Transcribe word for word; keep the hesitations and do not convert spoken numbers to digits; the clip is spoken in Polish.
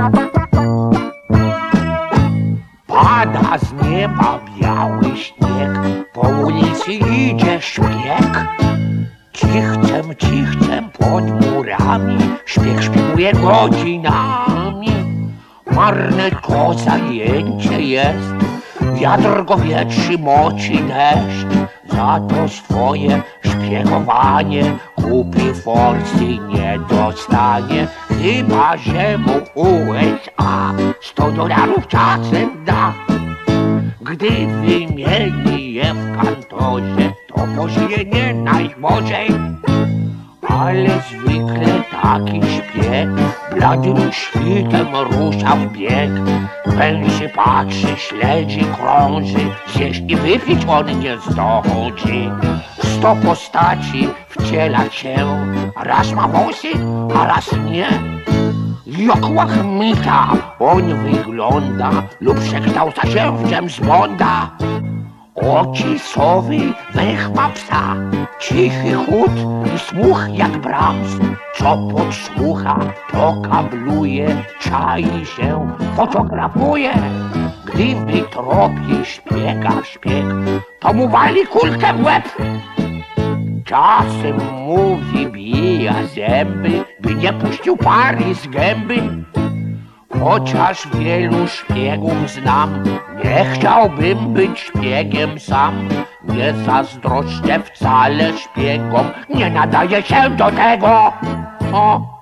Pada z nieba biały śnieg, po ulicy idzie szpieg. Cichcem, cichcem pod murami, szpieg śpiewuje godzinami. Marne to zajęcie jest, wiatr go wietrzy, moci deszcz. Za to swoje szpiegowanie kupi forsy nie dostanie. Chyba że mu U S A sto dolarów czasem da. Gdy wymieni je w kantorze, to pożyje nie najgorzej. Ale zwykle taki szpieg bladym świtem rusza w bieg. Węży patrzy, śledzi, krąży, zjeść i wypić on nie zdąży. Sto postaci wciela się, raz ma włosy, a raz nie. Jak łachmita on wygląda lub przekształca się w James Bonda. Oczy sowy, węch ma psa, cichy chód i słuch jak Brahms. Co podsłucha, to kabluje, czai się, fotografuje. Gdy wytropi szpiega szpieg, to mu wali kulkę w łeb. Czasem mu wybija zęby, by nie puścił pary z gęby. Chociaż wielu szpiegów znam, nie chciałbym być szpiegiem sam. Nie zazdroszczę wcale szpiegom, nie nadaje się do tego. O.